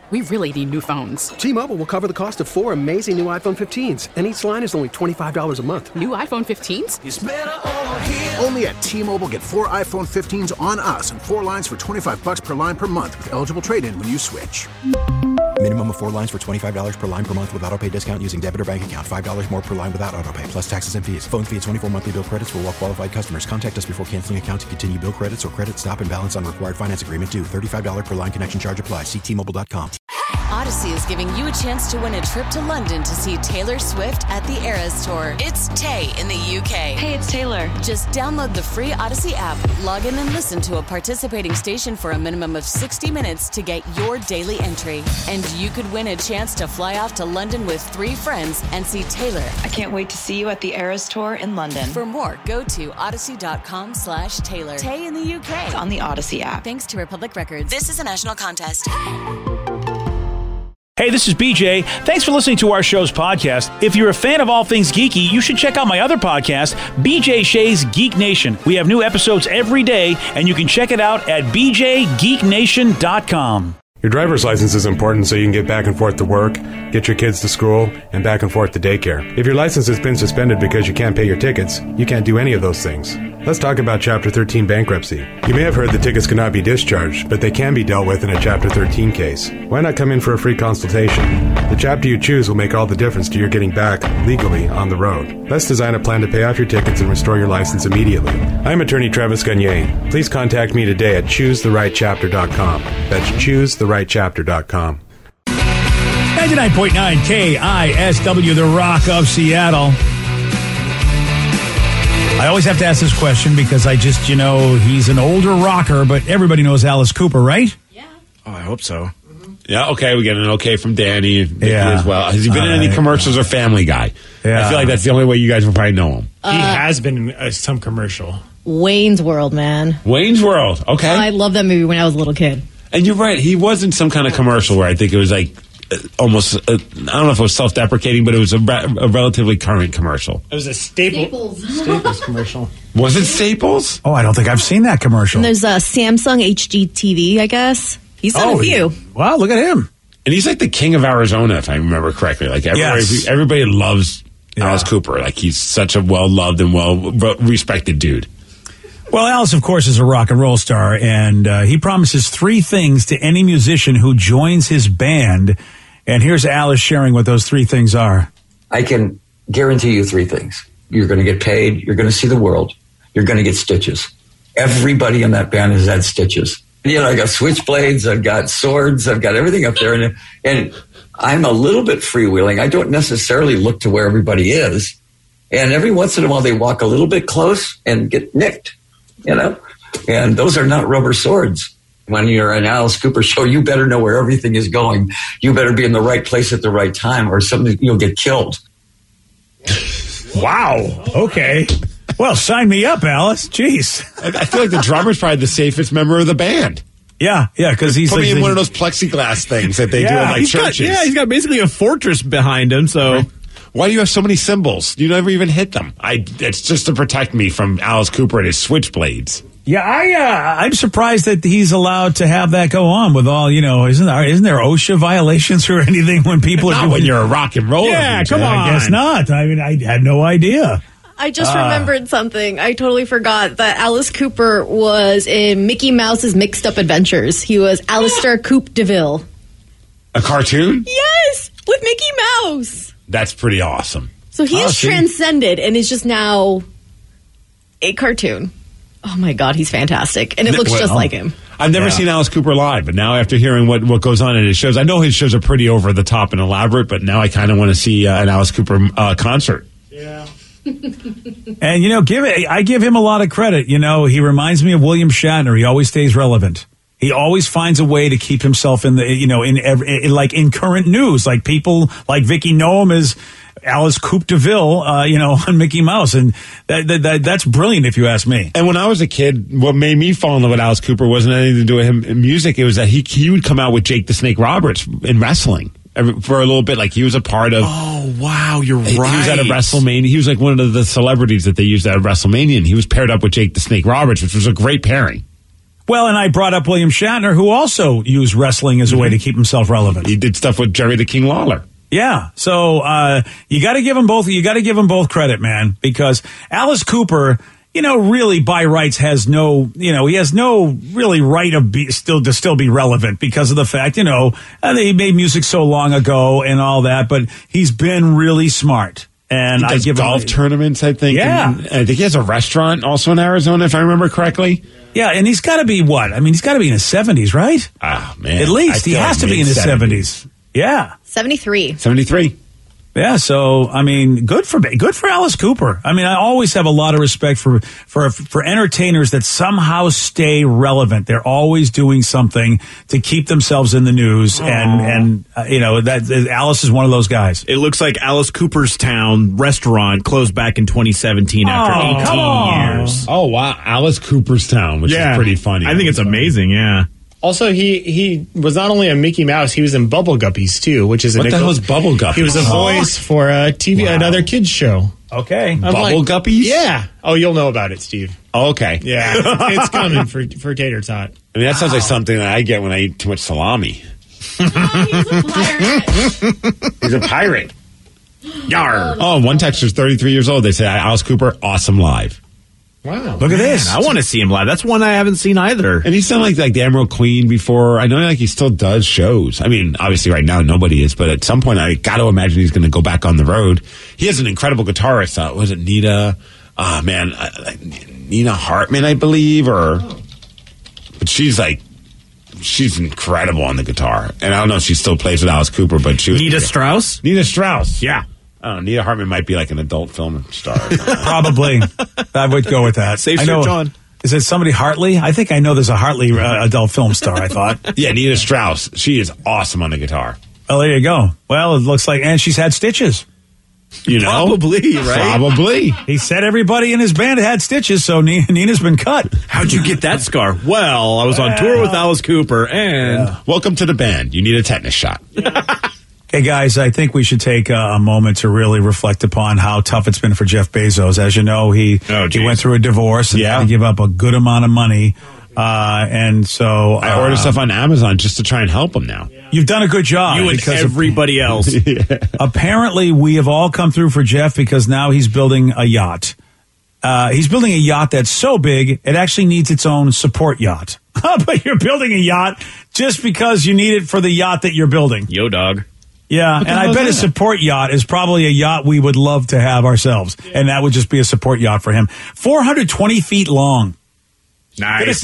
We really need new phones. T-Mobile will cover the cost of 4 amazing new iPhone 15s, and each line is only $25 a month. New iPhone 15s? It's better over here. Only at T-Mobile, get 4 iPhone 15s on us and 4 lines for $25 per line per month with eligible trade-in when you switch. Minimum of 4 lines for $25 per line per month with autopay discount using debit or bank account. $5 more per line without autopay, plus taxes and fees. Phone fee at 24 monthly bill credits for well-qualified customers. Contact us before canceling account to continue bill credits or credit stop and balance on required finance agreement due. $35 per line connection charge applies. See T-Mobile.com. Odyssey is giving you a chance to win a trip to London to see Taylor Swift at the Eras Tour. It's Tay in the UK. Hey, it's Taylor. Just download the free Odyssey app, log in and listen to a participating station for a minimum of 60 minutes to get your daily entry. And you could win a chance to fly off to London with 3 friends and see Taylor. I can't wait to see you at the Eras Tour in London. For more, go to odyssey.com/Taylor. Tay in the UK. It's on the Odyssey app. Thanks to Republic Records. This is a national contest. Hey, this is BJ. Thanks for listening to our show's podcast. If you're a fan of all things geeky, you should check out my other podcast, BJ Shea's Geek Nation. We have new episodes every day, and you can check it out at bjgeeknation.com. Your driver's license is important so you can get back and forth to work, get your kids to school, and back and forth to daycare. If your license has been suspended because you can't pay your tickets, you can't do any of those things. Let's talk about Chapter 13 bankruptcy. You may have heard the tickets cannot be discharged, but they can be dealt with in a Chapter 13 case. Why not come in for a free consultation? The chapter you choose will make all the difference to your getting back, legally, on the road. Let's design a plan to pay off your tickets and restore your license immediately. I'm attorney Travis Gagne. Please contact me today at ChooseTheRightChapter.com. That's ChooseTheRightChapter.com. 99.9 KISW, the Rock of Seattle. I always have to ask this question because I just, he's an older rocker, but everybody knows Alice Cooper, right? Yeah. Oh, I hope so. Yeah, okay, we get an okay from Danny as well. Has he been in any All right. commercials or Family Guy? Yeah. I feel like that's the only way you guys will probably know him. He has been in some commercial. Wayne's World, man. Wayne's World, okay. I loved that movie when I was a little kid. And you're right, he was in some kind of commercial where I think it was like almost, I don't know if it was self-deprecating, but it was a relatively current commercial. It was a Staples commercial. Was it Staples? Oh, I don't think I've seen that commercial. And there's a Samsung HGTV, I guess. He's done a few. Wow, look at him. And he's like the king of Arizona, if I remember correctly. Like everybody loves Alice Cooper. Like he's such a well-loved and well-respected dude. Well, Alice, of course, is a rock and roll star, and he promises 3 things to any musician who joins his band. And here's Alice sharing what those 3 things are. I can guarantee you 3 things. You're going to get paid. You're going to see the world. You're going to get stitches. Everybody in that band has had stitches. I got switchblades. I've got swords. I've got everything up there. And I'm a little bit freewheeling. I don't necessarily look to where everybody is. And every once in a while, they walk a little bit close and get nicked, And those are not rubber swords. When you're an Alice Cooper show, you better know where everything is going. You better be in the right place at the right time or you'll get killed. Wow. Okay. Well, sign me up, Alice. Jeez. I feel like the drummer's probably the safest member of the band. Yeah, because he's putting in one of those plexiglass things that they do in like churches. He's got basically a fortress behind him, so... Right. Why do you have so many cymbals? You never even hit them. It's just to protect me from Alice Cooper and his switchblades. Yeah, I'm surprised that he's allowed to have that go on with all, isn't there OSHA violations or anything when people Not when you're a rock and roller. Yeah, DJ. come on. I guess not. I mean, I had no idea. I just remembered something. I totally forgot that Alice Cooper was in Mickey Mouse's Mixed Up Adventures. He was Alistair Coupe DeVille. A cartoon? Yes, with Mickey Mouse. That's pretty awesome. So he is transcended and is just now a cartoon. Oh my God, he's fantastic. And it looks just like him. I've never seen Alice Cooper live, but now after hearing what goes on in his shows, I know his shows are pretty over the top and elaborate, but now I kind of want to see an Alice Cooper concert. Yeah. And, I give him a lot of credit. He reminds me of William Shatner. He always stays relevant. He always finds a way to keep himself in the, in current news. Like people like Vicky know him as Alice Coupe DeVille, on Mickey Mouse. And that's brilliant if you ask me. And when I was a kid, what made me fall in love with Alice Cooper wasn't anything to do with him in music. It was that he would come out with Jake the Snake Roberts in wrestling. For a little bit, like he was a part of. Oh wow, you're right. He was at a WrestleMania. He was like one of the celebrities that they used at WrestleMania, and he was paired up with Jake the Snake Roberts, which was a great pairing. Well, and I brought up William Shatner, who also used wrestling as a way to keep himself relevant. He did stuff with Jerry the King Lawler. Yeah, so you got to give them both. You got to give them both credit, man, because Alice Cooper, really by rights has no, he has no really right of still be relevant because of the fact, he made music so long ago and all that, but he's been really smart. And I give golf tournaments, I think. Yeah, and I think he has a restaurant also in Arizona, if I remember correctly. Yeah, and he's got to be what? I mean, he's got to be in his 70s, right? Ah, man, at least he has to be in his 70s. Yeah, 73. 73. Yeah, so I mean, good for Alice Cooper. I mean, I always have a lot of respect for entertainers that somehow stay relevant. They're always doing something to keep themselves in the news, and that Alice is one of those guys. It looks like Alice Cooperstown restaurant closed back in 2017 after 18 years. Oh wow, Alice Cooperstown, which is pretty funny. I think it's amazing. Yeah. Also, he was not only a Mickey Mouse, he was in Bubble Guppies, too, which is... What the hell is Bubble Guppies? He was a voice for another kids show. Okay. Bubble Guppies? Yeah. Oh, you'll know about it, Steve. Oh, okay. Yeah. It's coming for Tater Tot. I mean, that sounds like something that I get when I eat too much salami. He's a pirate. He's a pirate. Yarr. Oh, one texter's 33 years old. They say, Alice Cooper, awesome live. Wow. Look at this. I want to see him live. That's one I haven't seen either. And he's done like the Emerald Queen before. I know he still does shows. I mean, obviously right now nobody is, but at some point I got to imagine he's going to go back on the road. He has an incredible guitarist. Was it Nina? Nina Hartman, I believe, but she's incredible on the guitar. And I don't know if she still plays with Alice Cooper, but she was Nita Strauss? Nita Strauss. Yeah. I don't know. Nita Hartman might be like an adult film star. Probably. I would go with that. Safe search on. Is it somebody Hartley? I think I know there's a Hartley adult film star, I thought. Yeah, Nita Strauss. She is awesome on the guitar. Well, there you go. Well, it looks like, and she's had stitches. Probably, right? Probably. He said everybody in his band had stitches, so Nina's been cut. How'd you get that scar? Well, I was on tour with Alice Cooper, and... Welcome to the band. You need a tetanus shot. Hey, guys, I think we should take a moment to really reflect upon how tough it's been for Jeff Bezos. As you know, he went through a divorce and had to give up a good amount of money. And so... I order stuff on Amazon just to try and help him now. You've done a good job. You and everybody else. Apparently, we have all come through for Jeff because now he's building a yacht. He's building a yacht that's so big, it actually needs its own support yacht. But you're building a yacht just because you need it for the yacht that you're building. Yo, dog. Yeah, and I bet a support yacht is probably a yacht we would love to have ourselves. And that would just be a support yacht for him. 420 feet long. Nice.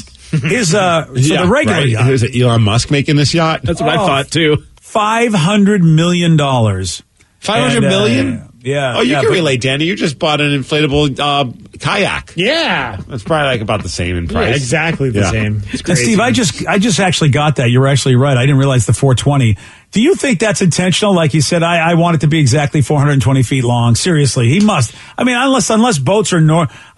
The regular yacht. Is it Elon Musk making this yacht? That's what I thought, too. $500 million. $500 million? Yeah. Oh, you can relate, Danny. You just bought an inflatable kayak. Yeah. That's probably like about the same in price. Yeah, exactly the same. It's crazy. And Steve, I just actually got that. You were actually right. I didn't realize the 420. Do you think that's intentional? Like you said, I want it to be exactly 420 feet long. Seriously, he must. I mean, unless boats are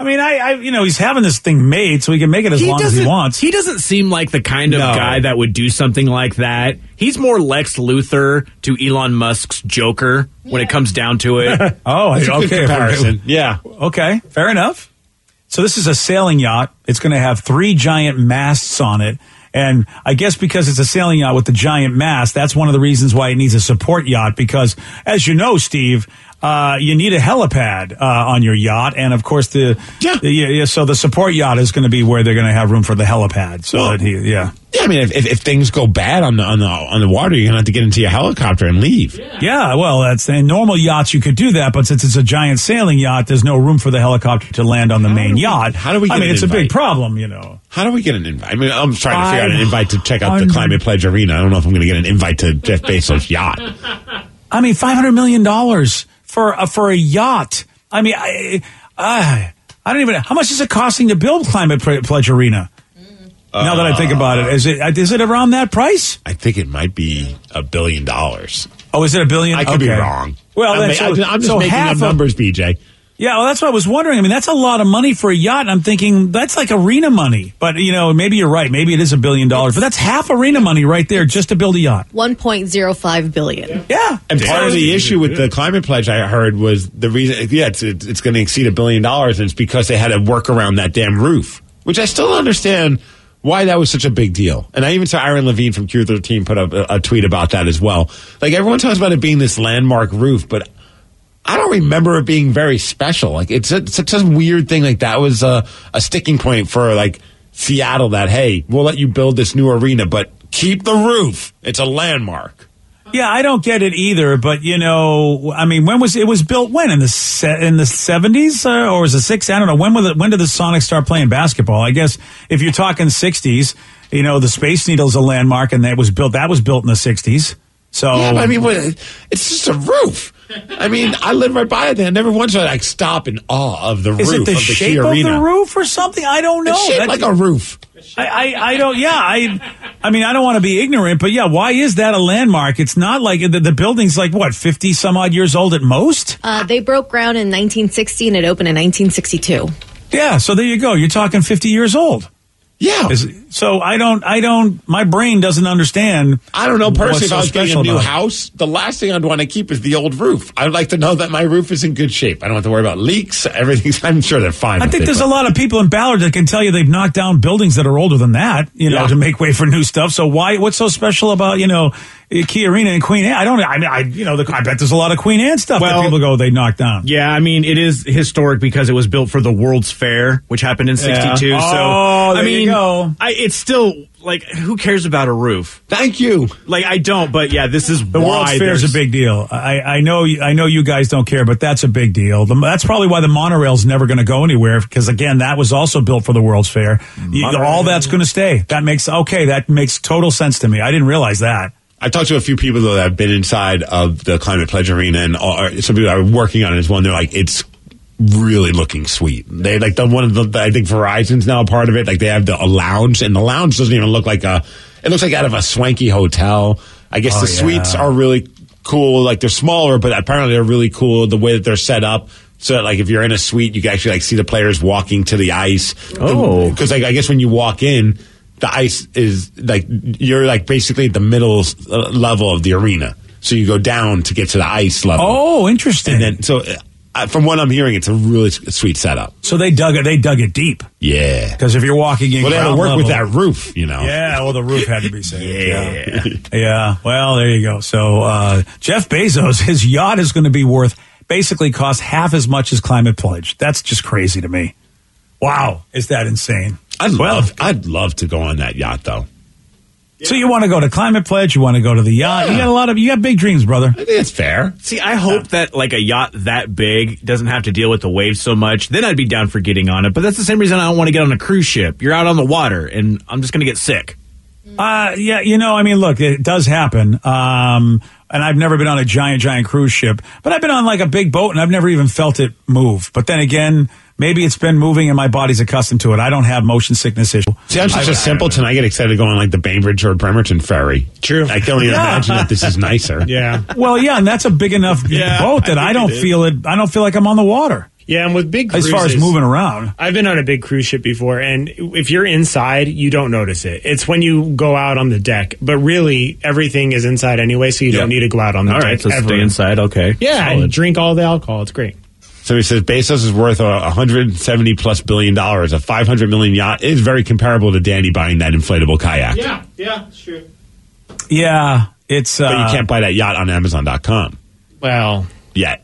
he's having this thing made so he can make it as long as he wants. He doesn't seem like the kind of guy that would do something like that. He's more Lex Luthor to Elon Musk's Joker when it comes down to it. Good comparison. Yeah. Okay, fair enough. So this is a sailing yacht. It's going to have 3 giant masts on it. And I guess because it's a sailing yacht with the giant mast, that's one of the reasons why it needs a support yacht. Because, as you know, Steve, you need a helipad on your yacht, and of course so the support yacht is going to be where they're going to have room for the helipad. So Yeah, I mean, if things go bad on the water, you're going to have to get into your helicopter and leave. Yeah, well, in normal yachts you could do that, but since it's a giant sailing yacht, there's no room for the helicopter to land on the main yacht. How do we get it's a big problem, you know. How do we get an invite? I mean, I'm trying to figure out an invite to check out the Climate Pledge Arena. I don't know if I'm going to get an invite to Jeff Bezos' yacht. I mean, $500 million for a yacht. I mean, I don't even. How much is it costing to build Climate Pledge Arena? Now that I think about it, is it around that price? I think it might be $1 billion. Oh, is it $1 billion? I could be wrong. Well, I'm just making up numbers, BJ. Yeah, well, that's what I was wondering. I mean, that's a lot of money for a yacht, and I'm thinking that's like arena money. But, maybe you're right. Maybe it is $1 billion. But that's half arena money right there just to build a yacht. $1.05 billion. Yeah. And part of the issue with the Climate Pledge, I heard, was the reason, it's going to exceed $1 billion, and it's because they had to work around that damn roof, which I still don't understand why that was such a big deal. And I even saw Aaron Levine from Q13 put up a tweet about that as well. Like, everyone talks about it being this landmark roof, but I don't remember it being very special. Like, it's such a weird thing. Like, that was a sticking point for, like, Seattle that, hey, we'll let you build this new arena, but keep the roof. It's a landmark. Yeah, I don't get it either, but I mean, when was it built? When in the 70s or was it 60s? I don't know. When did the Sonics start playing basketball? I guess if you're talking 60s, the Space Needle's a landmark, and that was built in the 60s. So yeah, but I mean, it's just a roof. I mean, I live right by it. There. Never once did I stop in awe of the roof. Is it the of the shape Key of Arena. the roof or something? I don't know. It's shaped like a roof. I don't. Yeah, I mean, I don't want to be ignorant, but yeah, why is that a landmark? It's not like the building's like what, 50 some odd years old at most. They broke ground in 1960 and it opened in 1962. Yeah, so there you go. You're talking 50 years old. Yeah. So I don't, my brain doesn't understand. I don't know, personally, if I was so getting a new about house, the last thing I'd want to keep is the old roof. I'd like to know that my roof is in good shape. I don't have to worry about leaks. Everything's, I'm sure they're fine. I think there's a lot of people in Ballard that can tell you they've knocked down buildings that are older than that, to make way for new stuff. So what's so special about, Key Arena and Queen Anne? I bet there's a lot of Queen Anne stuff that people go, they knocked down. Yeah, I mean, it is historic because it was built for the World's Fair, which happened in 62. Yeah. So, there you go. It's still, like, who cares about a roof? Thank you. Like, I don't, but yeah, this is the World's Fair is a big deal. I know you guys don't care, but that's a big deal. That's probably why the monorail's never going to go anywhere, because again, that was also built for the World's Fair. All that's going to stay. That makes total sense to me. I didn't realize that. I talked to a few people, though, that have been inside of the Climate Pledge Arena, and some people are working on it as well, and they're like, it's really looking sweet. They like done one of the, I think Verizon's now a part of it. Like, they have a lounge, and the lounge doesn't even look like it looks like out of a swanky hotel. I guess the suites are really cool. Like, they're smaller, but apparently they're really cool the way that they're set up. So that, like, if you're in a suite, you can actually, like, see the players walking to the ice. Oh. Because, like, I guess when you walk in, the ice is, like, you're, like, basically at the middle level of the arena. So you go down to get to the ice level. Oh, interesting. And then, so from what I'm hearing, it's a really sweet setup. So they dug it deep. Yeah. Because if you're walking in, well, they had to work with that roof, Yeah, well, the roof had to be saved. Yeah. Well, there you go. So Jeff Bezos, his yacht is going to be basically cost half as much as Climate Pledge. That's just crazy to me. Wow, is that insane? I'd love to go on that yacht, though. So you want to go to Climate Pledge? You want to go to the yacht? Yeah. You got big dreams, brother. I think it's fair. See, I hope that like a yacht that big doesn't have to deal with the waves so much. Then I'd be down for getting on it. But that's the same reason I don't want to get on a cruise ship. You're out on the water, and I'm just going to get sick. Yeah, I mean, look, it does happen. And I've never been on a giant cruise ship, but I've been on like a big boat, and I've never even felt it move. But then again, maybe it's been moving and my body's accustomed to it. I don't have motion sickness issue. See, I'm such a simpleton. I get excited to go on like the Bainbridge or Bremerton ferry. True. I can't even imagine that this is nicer. Yeah. Well, yeah, and that's a big enough boat that I don't feel it. I don't feel like I'm on the water. Yeah, and with big cruises, as far as moving around. I've been on a big cruise ship before, and if you're inside, you don't notice it. It's when you go out on the deck. But really, everything is inside anyway, so you don't need to go out on the deck. All right, so ever. stay inside, okay. Yeah, and drink all the alcohol. It's great. So he says Bezos is worth $170+ billion. A $500 million yacht is very comparable to Danny buying that inflatable kayak. Yeah, it's true. Yeah, it's... but you can't buy that yacht on Amazon.com. Well... Yet.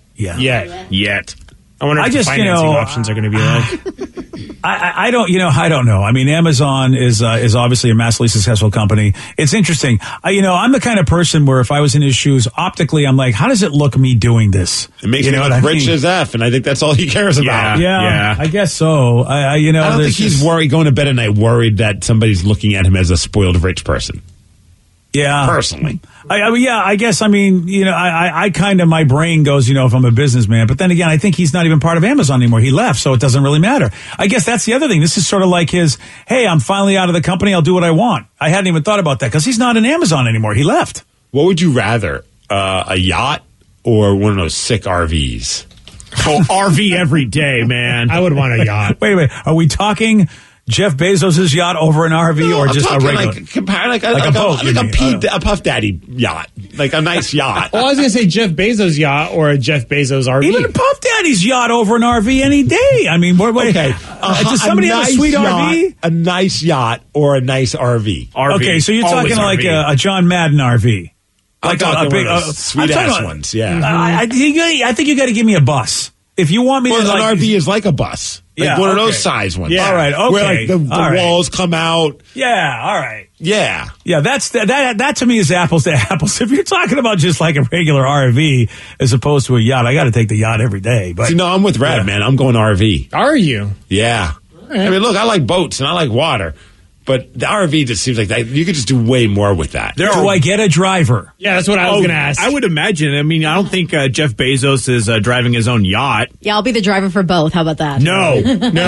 I wonder what the financing options are going to be like. I don't know. I mean, Amazon is obviously a massively successful company. It's interesting. I'm the kind of person where if I was in his shoes, optically, I'm like, how does it look me doing this? It makes me look rich as F, and I think that's all he cares about. Yeah. I guess so. I don't think he's worried going to bed at night, worried that somebody's looking at him as a spoiled rich person. Yeah. Personally. I guess, I kind of, my brain goes, if I'm a businessman, but then again, I think he's not even part of Amazon anymore. He left, so it doesn't really matter. I guess that's the other thing. This is sort of like his, hey, I'm finally out of the company. I'll do what I want. I hadn't even thought about that because he's not in Amazon anymore. He left. What would you rather, a yacht or one of those sick RVs? Oh, RV every day, man. I would want a yacht. Wait. Are we talking Jeff Bezos' yacht over an RV or just a regular? Like a boat. A Puff Daddy yacht. Like a nice yacht. Well, I was going to say Jeff Bezos' yacht or a Jeff Bezos RV. Even Puff Daddy's yacht over an RV any day. I mean, okay. Does somebody have a sweet RV? A nice yacht or a nice RV. Okay, so you're talking like a John Madden RV. Like a big, sweet-ass ones, yeah. I think you got to give me a bus. If you want me to, an RV is like a bus. Like one of those size ones. Yeah. All right, okay. Where like the walls come out. Yeah, all right. Yeah. Yeah, that to me is apples to apples. If you're talking about just like a regular RV as opposed to a yacht, I got to take the yacht every day. But see, no, I'm with Brad, man. I'm going RV. Are you? Yeah. Right. I mean, look, I like boats and I like water. But the RV just seems like that. You could just do way more with that. Do I get a driver? Yeah, that's what I was going to ask. I would imagine. I mean, I don't think Jeff Bezos is driving his own yacht. Yeah, I'll be the driver for both. How about that? No.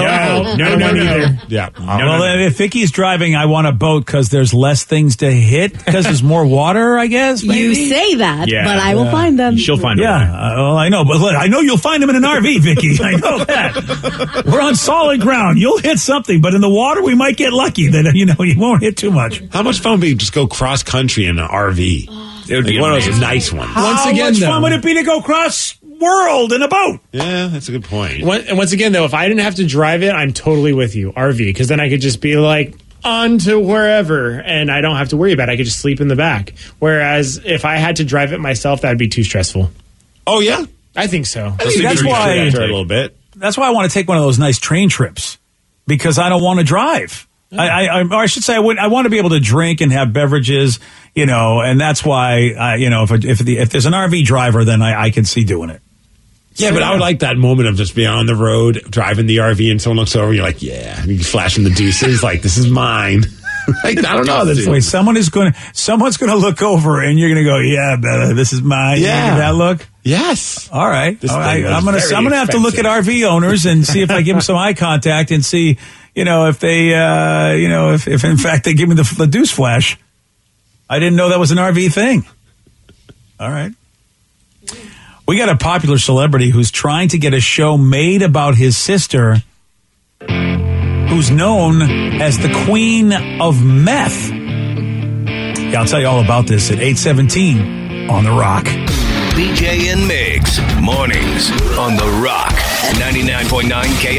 Yeah. Well, if Vicky's driving, I want a boat because there's less things to hit because there's more water, I guess. Maybe? You say that, but I will find them. She'll find them. Yeah, well, I know. But look, I know you'll find them in an RV, Vicky. I know that. We're on solid ground. You'll hit something, but in the water, we might get lucky that, you won't hit too much. How much fun would it be to just go cross country in an RV? It would be one of those nice ones. How much fun would it be to go cross world in a boat? Yeah, that's a good point. And once again, though, if I didn't have to drive it, I'm totally with you. RV, because then I could just be like, on to wherever, and I don't have to worry about it. I could just sleep in the back. Whereas if I had to drive it myself, that'd be too stressful. Oh, yeah? I think so. That's why a little bit. That's why I want to take one of those nice train trips, because I don't want to drive. I should say I want to be able to drink and have beverages, and that's why if there's an RV driver, then I can see doing it. Yeah, but I would like that moment of just being on the road, driving the RV, and someone looks over, and you're like, yeah, and you flashing the deuces, like, this is mine. Like, I don't know. Wait, someone's going to look over, and you're going to go, yeah, Bella, this is mine. Yeah. That look? Yes. All right. I'm going to have to look at RV owners and see if I give them some eye contact and see, if they, if in fact they give me the deuce flash. I didn't know that was an RV thing. All right. We got a popular celebrity who's trying to get a show made about his sister, who's known as the Queen of Meth. Yeah, I'll tell you all about this at 8:17 on The Rock. BJ and Migs, mornings on The Rock, 99.9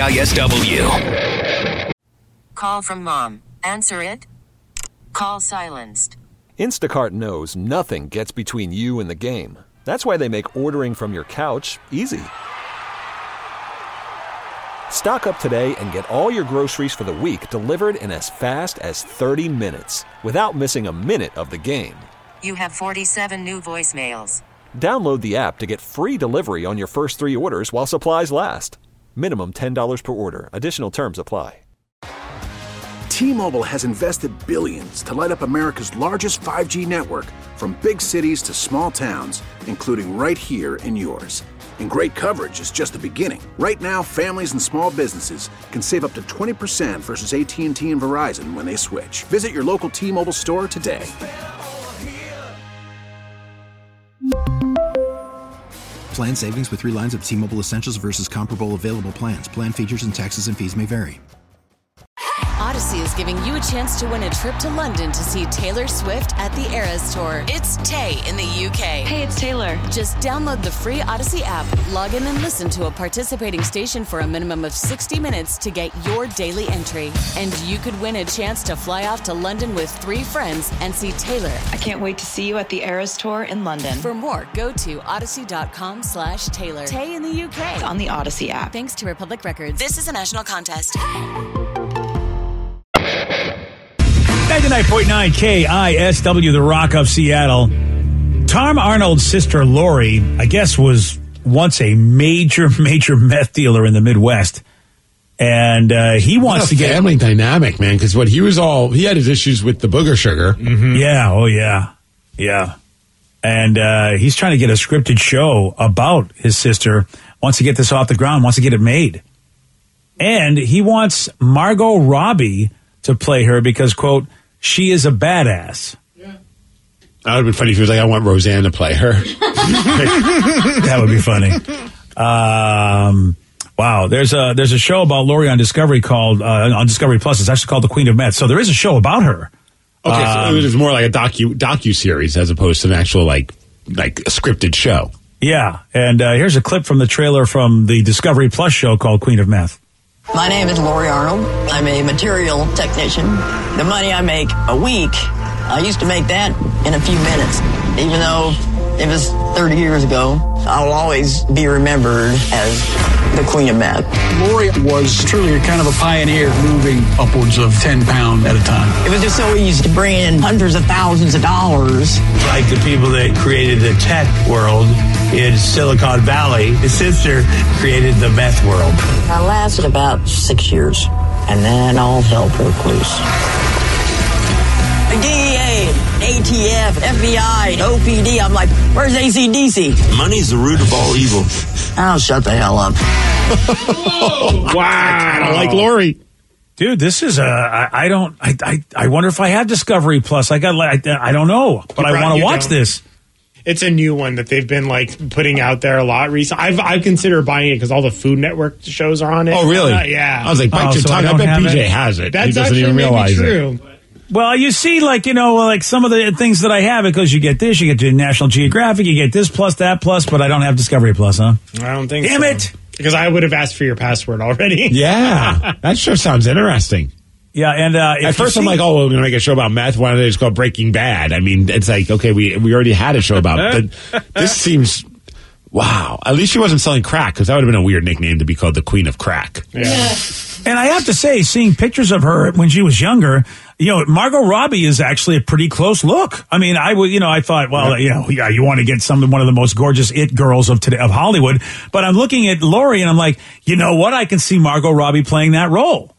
KISW. Call from mom. Answer it. Call silenced. Instacart knows nothing gets between you and the game. That's why they make ordering from your couch easy. Stock up today and get all your groceries for the week delivered in as fast as 30 minutes without missing a minute of the game. You have 47 new voicemails. Download the app to get free delivery on your first 3 orders while supplies last. Minimum $10 per order. Additional terms apply. T-Mobile has invested billions to light up America's largest 5G network, from big cities to small towns, including right here in yours. And great coverage is just the beginning. Right now, families and small businesses can save up to 20% versus AT&T and Verizon when they switch. Visit your local T-Mobile store today. Plan savings with 3 lines of T-Mobile Essentials versus comparable available plans. Plan features and taxes and fees may vary. Odyssey is giving you a chance to win a trip to London to see Taylor Swift at the Eras Tour. It's Tay in the UK. Hey, it's Taylor. Just download the free Odyssey app, log in and listen to a participating station for a minimum of 60 minutes to get your daily entry. And you could win a chance to fly off to London with 3 friends and see Taylor. I can't wait to see you at the Eras Tour in London. For more, go to odyssey.com/Taylor. Tay in the UK. It's on the Odyssey app. Thanks to Republic Records. This is a national contest. 99.9 KISW, The Rock of Seattle. Tom Arnold's sister, Lori, I guess was once a major meth dealer in the Midwest. And he wants to get... family dynamic, man, because he had his issues with the booger sugar. Mm-hmm. Yeah, oh yeah. Yeah. And he's trying to get a scripted show about his sister, wants to get this off the ground, wants to get it made. And he wants Margot Robbie to play her because, quote, she is a badass. Yeah. That would have been funny if he was like, I want Roseanne to play her. That would be funny. Wow, there's a show about Lori on Discovery called on Discovery Plus. It's actually called The Queen of Meth. So there is a show about her. Okay, so it was more like a docu-series as opposed to an actual like a scripted show. Yeah, and here's a clip from the trailer from the Discovery Plus show called Queen of Meth. My name is Lori Arnold. I'm a material technician. The money I make a week, I used to make that in a few minutes. Even though it was 30 years ago, I'll always be remembered as the Queen of Meth. Lori was truly a kind of a pioneer, moving upwards of 10 pounds at a time. It was just so easy to bring in hundreds of thousands of dollars. Like the people that created the tech world in Silicon Valley, his sister created the meth world. I lasted about 6 years, and then all hell broke loose. The DEA, ATF, FBI, OPD. I'm like, where's AC/DC? Money's the root of all evil. Oh, shut the hell up. Wow. I like Lori. Dude, this is I wonder if I have Discovery Plus. I don't know, but I want to watch this. It's a new one that they've been like putting out there a lot recently. I consider buying it because all the Food Network shows are on it. Oh, really? Yeah. I was like, bite your tongue. I bet PJ has it. That's he doesn't actually even realize true. it. Well, you see, like some of the things that I have, because you get this, you get the National Geographic, you get this plus, that plus, but I don't have Discovery Plus, huh? I don't think Damn so. it! Because I would have asked for your password already. Yeah. That show sounds interesting. Yeah, and at first I'm like, oh, we're going to make a show about meth. Why don't they just call Breaking Bad? I mean, it's like, okay, we already had a show about it. But this seems, wow. At least she wasn't selling crack, because that would have been a weird nickname to be called the Queen of Crack. Yeah. And I have to say, seeing pictures of her when she was younger, Margot Robbie is actually a pretty close look. I mean, I thought, well, you want to get one of the most gorgeous it girls of today of Hollywood. But I'm looking at Lori and I'm like, you know what? I can see Margot Robbie playing that role.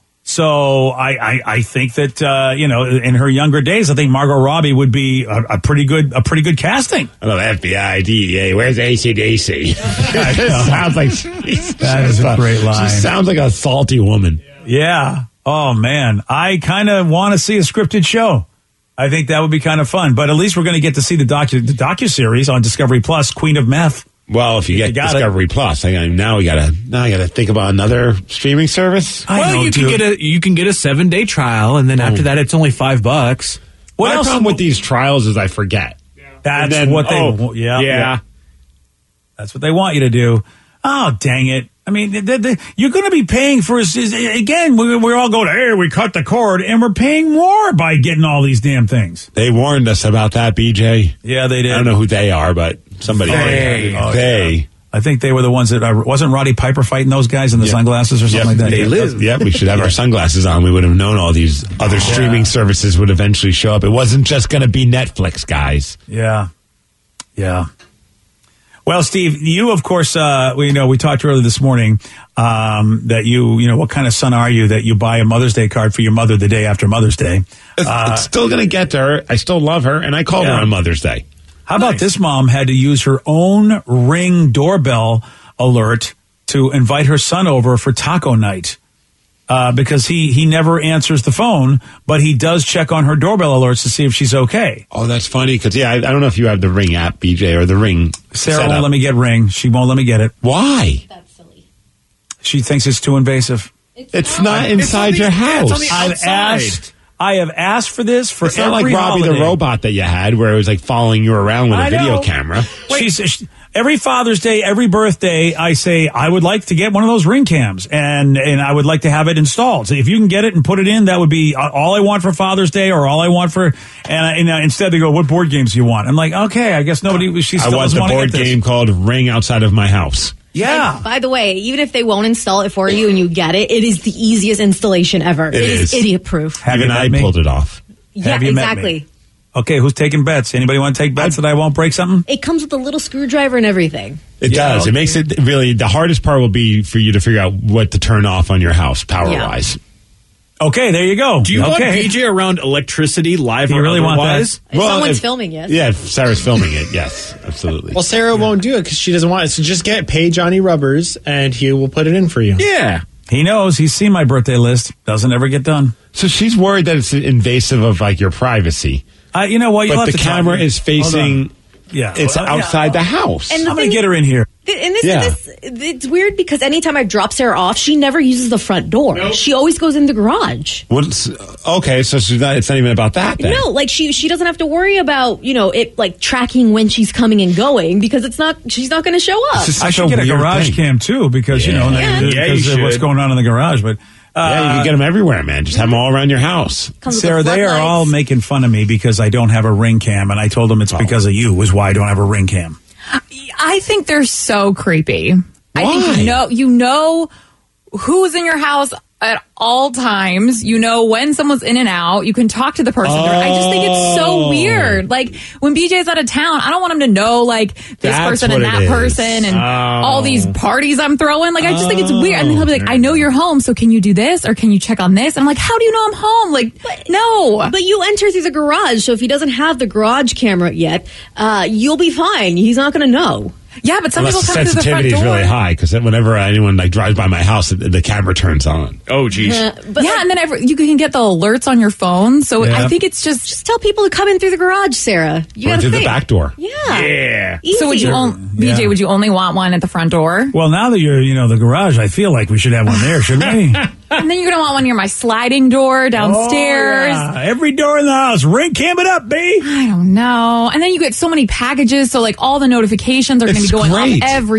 So I think that in her younger days, I think Margot Robbie would be a pretty good casting. I love FBI, DEA. Where's AC/DC? Sounds like that is a great line. She sounds like a salty woman. Yeah. Oh man, I kind of want to see a scripted show. I think that would be kind of fun. But at least we're going to get to see the docuseries on Discovery Plus, Queen of Meth. Well, if you get Discovery Plus, now I gotta think about another streaming service. You can get a 7-day trial, and then after that, it's only $5. My problem with these trials is I forget. That's what they. Yeah. That's what they want you to do. Oh, dang it! I mean, you're going to be paying for again. We're all going, hey, we cut the cord, and we're paying more by getting all these damn things. They warned us about that, BJ. Yeah, they did. I don't know who they are, but somebody. They. Yeah. I think they were the ones that wasn't Roddy Piper fighting those guys in the sunglasses or something like that. They live. Yeah, we should have our sunglasses on. We would have known all these other streaming services would eventually show up. It wasn't just going to be Netflix, guys. Yeah. Well, Steve, you, of course, we talked earlier this morning that you what kind of son are you that you buy a Mother's Day card for your mother the day after Mother's Day? It's still going to get to her. I still love her, and I called her on Mother's Day. How about this mom had to use her own Ring doorbell alert to invite her son over for taco night? Because he never answers the phone, but he does check on her doorbell alerts to see if she's okay. Oh, that's funny, because, I don't know if you have the Ring app, BJ, or the Ring Sarah won't let me get Ring. She won't let me get it. Why? That's silly. She thinks it's too invasive. It's not inside your house. I have asked for this for every every holiday. It's not like Robbie the robot that you had, where it was like following you around with a video camera. Every Father's Day, every birthday, I say, I would like to get one of those Ring cams, and I would like to have it installed. So if you can get it and put it in, that would be all I want for Father's Day, or all I want for, and instead they go, what board games do you want? I'm like, okay, I guess she still doesn't want the board game called Ring outside of my house. Yeah. And by the way, even if they won't install it for you and you get it, it is the easiest installation ever. It is idiot proof. Even I pulled it off. Yeah, exactly. Okay, who's taking bets? Anybody want to take bets that I won't break something? It comes with a little screwdriver and everything. It does. It makes it really, the hardest part will be for you to figure out what to turn off on your house power-wise. Okay, there you go. Do you want BJ around electricity live or really otherwise? If someone's filming, yes. Yeah, if Sarah's filming it, yes, absolutely. Well, Sarah won't do it because she doesn't want it. So just get Pay Johnny Rubbers and he will put it in for you. Yeah. He knows. He's seen my birthday list. Doesn't ever get done. So she's worried that it's invasive of like your privacy. You know what? But the camera is facing. Yeah. It's outside the house. And I'm going to get her in here. And it's weird because anytime I drop Sarah off, she never uses the front door. Nope. She always goes in the garage. Okay, so it's not even about that then. No, like she doesn't have to worry about, it like tracking when she's coming and going because she's not going to show up. I should get a garage cam too because, because of what's going on in the garage. But you can get them everywhere, man. Just have them all around your house. Sarah, they are all making fun of me because I don't have a Ring cam, and I told them it's because of you is why I don't have a Ring cam. I think they're so creepy. Why? I think you know who's in your house at all times. You know when someone's in and out. You can talk to the person. I just think it's so weird. Like when BJ's out of town, I don't want him to know like this person and that person and all these parties I'm throwing. Like I just think it's weird. And then he'll be like, I know you're home, so can you do this or can you check on this? And I'm like, how do you know I'm home? Like, no. But you enter through the garage, so if he doesn't have the garage camera yet, you'll be fine. He's not going to know. Yeah, but some people come through the front door. Sensitivity is really high because whenever anyone drives by my house, the camera turns on. Oh, geez. And then you can get the alerts on your phone. So I think it's just tell people to come in through the garage, Sarah. You or through the back door. Yeah. So would you, BJ? Would you only want one at the front door? Well, now that you're, the garage, I feel like we should have one there, shouldn't we? And then you're gonna want one near my sliding door downstairs. Oh, yeah. Every door in the house, Ring cam it up, B. I don't know. And then you get so many packages, so like all the notifications are going to be going off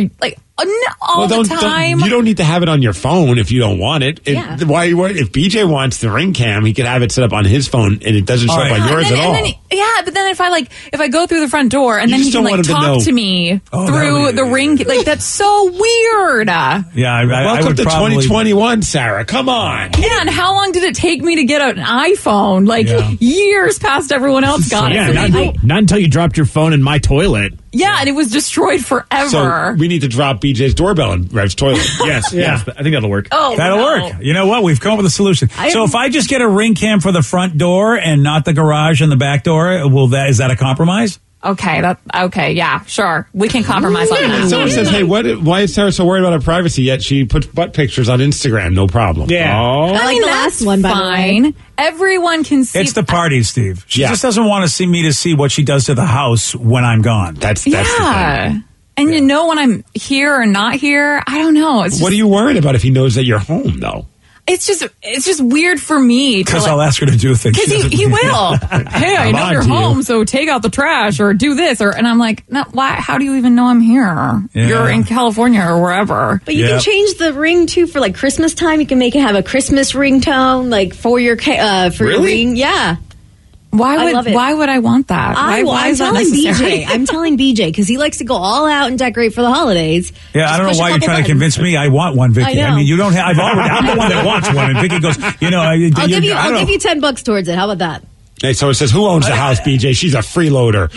all the time. You don't need to have it on your phone if you don't want it. If BJ wants the Ring cam, he can have it set up on his phone, and it doesn't show up on yours at all. But then if I go through the front door and then he can talk to me through the Ring, that's so weird. Yeah, welcome to 2021, Sarah. Come on. Yeah, and how long did it take me to get an iPhone? Years past everyone else got it. Not until you dropped your phone in my toilet. Yeah, and it was destroyed forever. So we need to drop BJ's doorbell in Rev's toilet. Yes, I think that'll work. That'll work. You know what? We've come up with a solution. So if I just get a Ring cam for the front door and not the garage and the back door, is that a compromise? Okay, yeah, sure. We can compromise on that. Someone says, hey, why is Sarah so worried about her privacy, yet she puts butt pictures on Instagram? No problem. Yeah. I like the last one, by the way. Everyone can see. It's the party, Steve. She just doesn't want to see me to see what she does to the house when I'm gone. That's the thing. And when I'm here or not here, I don't know. What are you worried about if he knows that you're home, though? It's just weird for me. Because I'll ask her to do things. Because he will. Hey, I know you're home, so take out the trash or do this. And I'm like, no, why? How do you even know I'm here? Yeah. You're in California or wherever. But you can change the ring too for like Christmas time. You can make it have a Christmas ringtone, like for your your ring. Yeah. Why would I want that? Why is that necessary? I'm telling BJ because he likes to go all out and decorate for the holidays. Yeah, I don't know why you're trying to convince me. I want one, Vicky. I mean, you don't have. I'm the one that wants one, and Vicky goes. I'll give you $10 towards it. How about that? Hey, so it says, who owns the house, BJ? She's a freeloader.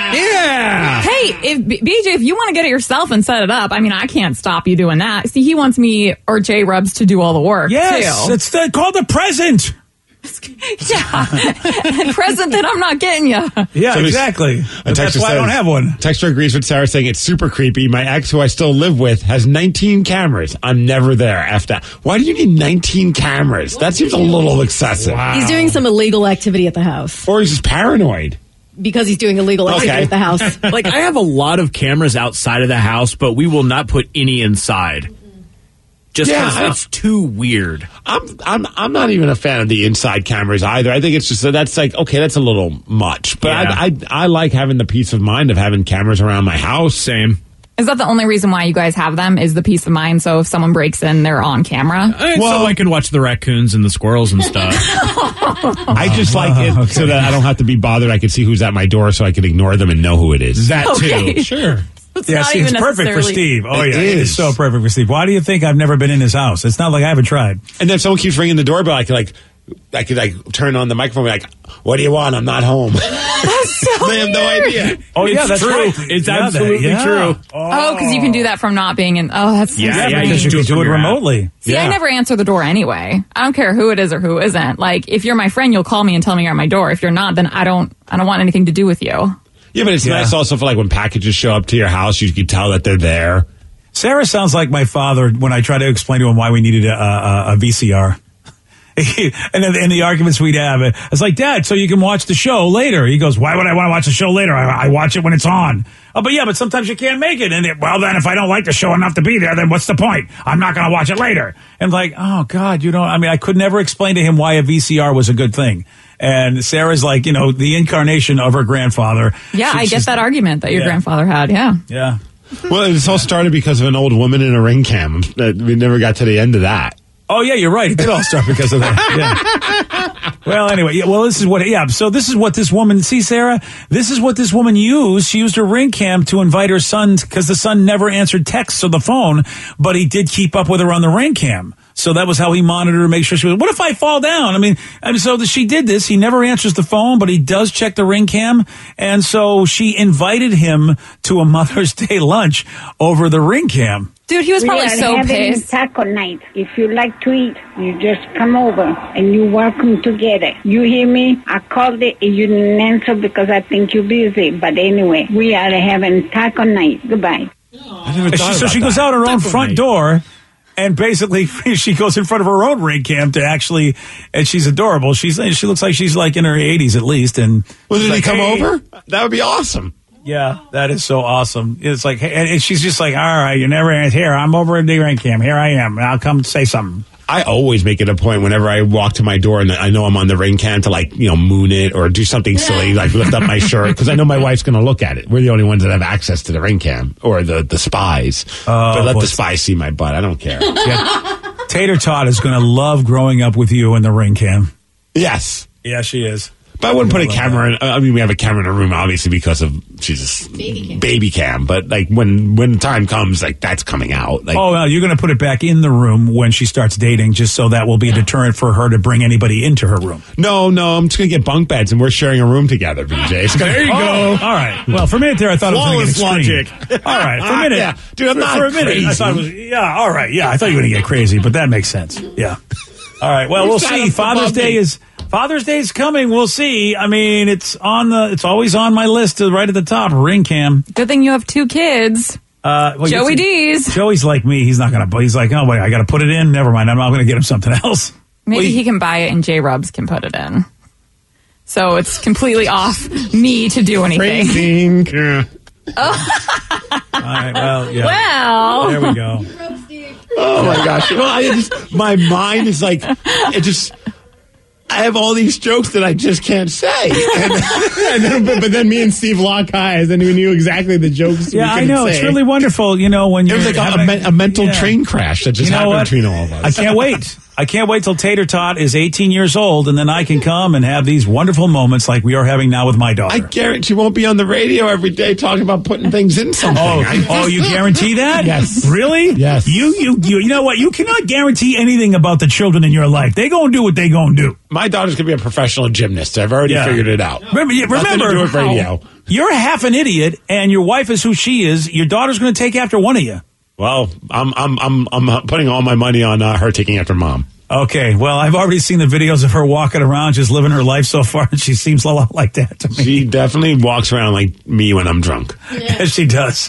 Yeah. Hey, BJ, if you want to get it yourself and set it up, I mean, I can't stop you doing that. See, he wants me or J Rubs to do all the work. Yes, too. It's called a present. Yeah, present that I'm not getting you. Yeah, exactly. That's why I don't have one. Texter agrees with Sarah, saying it's super creepy. My ex, who I still live with, has 19 cameras. I'm never there after that. Why do you need 19 cameras? That seems a little excessive. Wow. He's doing some illegal activity at the house. Or he's just paranoid. Because he's doing illegal activity at the house. I have a lot of cameras outside of the house, but we will not put any inside. Just because it's too weird. I'm not even a fan of the inside cameras either. I think it's just that's a little much. But I like having the peace of mind of having cameras around my house. Same. Is that the only reason why you guys have them? Is the peace of mind? So if someone breaks in, they're on camera. So I can watch the raccoons and the squirrels and stuff. I just like it so that I don't have to be bothered. I can see who's at my door, so I can ignore them and know who it is. That too. Sure. It's perfect for Steve. Oh, yeah. It is so perfect for Steve. Why do you think I've never been in his house? It's not like I haven't tried. And then if someone keeps ringing the doorbell, I could turn on the microphone and be like, what do you want? I'm not home. That's so They have no idea. Oh, yeah, that's true. Right. It's absolutely true. Oh, because you can do that from not being in. Oh, that's so strange. Because you can do it remotely. See, I never answer the door anyway. I don't care who it is or who isn't. Like, if you're my friend, you'll call me and tell me you're at my door. If you're not, then I don't want anything to do with you. Yeah, but it's nice also for when packages show up to your house, you can tell that they're there. Sarah sounds like my father when I try to explain to him why we needed a VCR. And in the arguments we'd have, it's like, Dad, so you can watch the show later. He goes, why would I want to watch the show later? I watch it when it's on. Oh, but sometimes you can't make it. And well, then if I don't like the show enough to be there, then what's the point? I'm not going to watch it later. And like, oh God, I could never explain to him why a VCR was a good thing. And Sarah's like, the incarnation of her grandfather. Yeah, I get that argument that your grandfather had. Yeah. Yeah. Well, it's all started because of an old woman in a ring cam. We never got to the end of that. Oh, yeah, you're right. It did all start because of that. Yeah. Well, anyway, this is what, so this is what this woman, see, Sarah, this is what this woman used. She used her ring cam to invite her son, because the son never answered texts or the phone, but he did keep up with her on the ring cam. So that was how he monitored her to make sure she was, what if I fall down? So she did this. He never answers the phone, but he does check the ring cam. And so she invited him to a Mother's Day lunch over the ring cam. Dude, he was probably so pissed. We are having taco night. If you like to eat, you just come over and you're welcome to get it. You hear me? I called it and you didn't answer because I think you're busy. But anyway, we are having taco night. Goodbye. So she goes out her own front door. And basically, she goes in front of her own ring cam to actually, and she's adorable. She looks like she's like in her 80s at least. And did he come over? That would be awesome. Yeah, that is so awesome. It's like, and she's just like, all right, you never here. I'm over at the ring cam. Here I am. I'll come say something. I always make it a point whenever I walk to my door and I know I'm on the ring cam to moon it or do something silly, like lift up my shirt, because I know my wife's going to look at it. We're the only ones that have access to the ring cam or the spies. But let the spies see my butt. I don't care. Yeah. Tater Tot is going to love growing up with you in the ring cam. Yes. Yeah, she is. But I wouldn't put a camera in. We have a camera in a room, obviously, because of she's a baby cam. But when the time comes, that's coming out. You're going to put it back in the room when she starts dating, just so that will be a deterrent for her to bring anybody into her room. No, I'm just going to get bunk beds, and we're sharing a room together, BJ. So there you go. All right. Well, for a minute there, I thought it was going to get extreme. All right. For a minute. Yeah. Dude, I'm not for a minute, crazy. I thought it was, yeah, all right. Yeah, I thought you were going to get crazy, but that makes sense. Yeah. All right. Well, we'll see. Father's Day is coming. We'll see. It's always on my list right at the top. Ring cam. Good thing you have 2 kids. Joey D's. Joey's like me. He's not going to, he's like, oh, wait, I got to put it in. Never mind. I'm not going to get him something else. Maybe he can buy it and J-Rubs can put it in. So it's completely off me to do anything. Phrasing. Yeah. Oh. All right. Well, yeah. Well. There we go. Oh my gosh. Well, my mind is like, I have all these jokes that I just can't say. But then me and Steve lock eyes and we knew exactly the jokes. Yeah, I know. Say. It's really wonderful. When you're. It was like a mental train crash that just happened between all of us. I can't wait. I can't wait till Tater Tot is 18 years old, and then I can come and have these wonderful moments like we are having now with my daughter. I guarantee you won't be on the radio every day talking about putting things in something. Oh, you guarantee that? Yes. Really? Yes. You know what? You cannot guarantee anything about the children in your life. They gonna do what they gonna do. My daughter's gonna be a professional gymnast. I've already figured it out. Remember, Nothing to do with radio. You're half an idiot, and your wife is who she is. Your daughter's gonna take after one of you. Well, I'm putting all my money on her taking after mom. Okay, well, I've already seen the videos of her walking around just living her life so far, and she seems a lot like that to me. She definitely walks around like me when I'm drunk. Yeah. Yes, she does.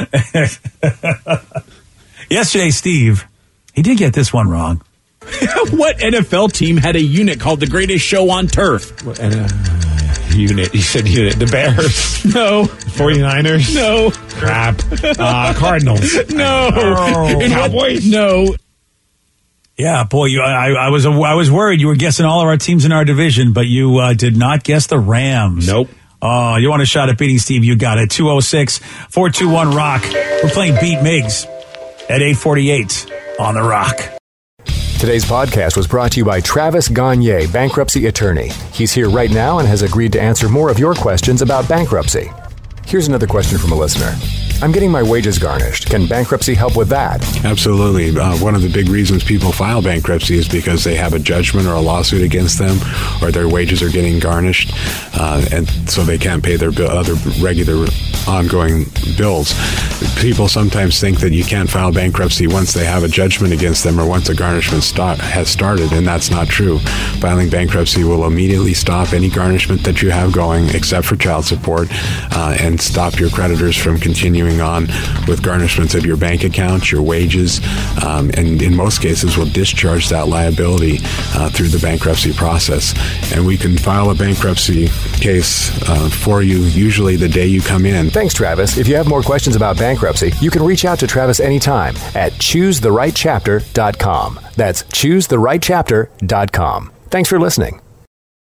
Yesterday, Steve, he did get this one wrong. What NFL team had a unit called the greatest show on turf? Unit. He said unit. The Bears. No. 49ers. No. Crap. Cardinals. No. Cowboys. No. Yeah, boy, I was worried you were guessing all of our teams in our division, but you did not guess the Rams. Nope. Oh, you want a shot at beating Steve? You got it. 206-421-ROCK. We're playing Beat Miggs at 8:48 on the Rock. Today's podcast was brought to you by Travis Gagne, bankruptcy attorney. He's here right now and has agreed to answer more of your questions about bankruptcy. Here's another question from a listener. I'm getting my wages garnished. Can bankruptcy help with that? Absolutely. One of the big reasons people file bankruptcy is because they have a judgment or a lawsuit against them, or their wages are getting garnished, and so they can't pay their other regular ongoing bills. People sometimes think that you can't file bankruptcy once they have a judgment against them or once a garnishment has started, and that's not true. Filing bankruptcy will immediately stop any garnishment that you have going, except for child support, and stop your creditors from continuing continuing on with garnishments of your bank account, your wages, and in most cases will discharge that liability through the bankruptcy process. And we can file a bankruptcy case for you usually the day you come in. Thanks, Travis. If you have more questions about bankruptcy, you can reach out to Travis anytime at choosetherightchapter.com. That's choosetherightchapter.com. Thanks for listening.